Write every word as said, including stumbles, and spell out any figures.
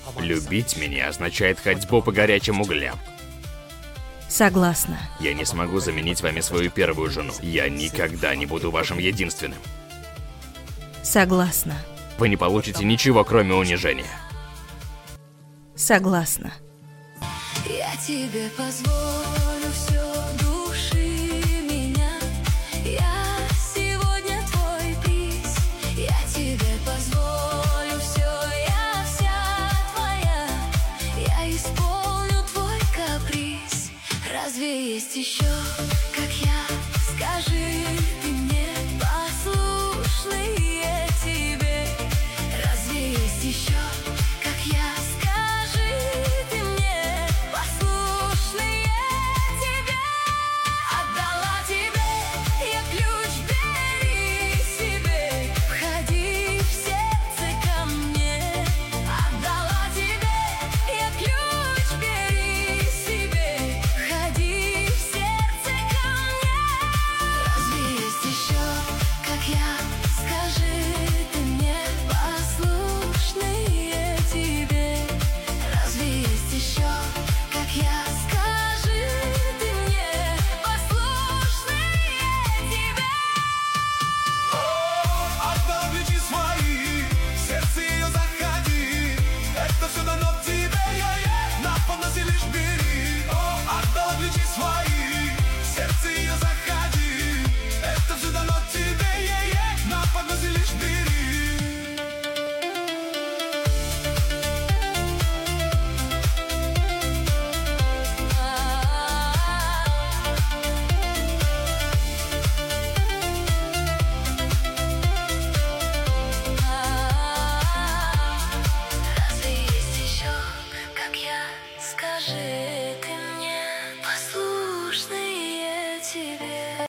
Любить меня означает ходьбу по горячим углям. Согласна. Я не смогу заменить вами свою первую жену. Я никогда не буду вашим единственным. Согласна. Вы не получите ничего, кроме унижения. Согласна. Я тебе позволю все души меня. Я сегодня твой приз. Я тебе позволю все, я вся твоя. Я исполню твой каприз. Разве есть еще, как я? Скажи ты мне, послушный я тебе. Разве есть еще, как я? Скажи ты мне, послушный я тебе. Отдала тебе я ключ, бери себе. Входи в сердце ко мне. Отдала тебе я ключ, бери себе. Входи в сердце ко мне. Разве есть еще, как я? Скажи ты мне, послушный я тебе. Разве есть еще, как я? Скажи ты мне, послушный я тебе. Отдал ключи свои, в сердце ее заходи. Это все дано тебе, на подносе лишь бери. О, отдал ключи свои, в сердце ее заходи. Это все дано тебе, на подносе лишь бери. Разве есть еще, как я? Скажи.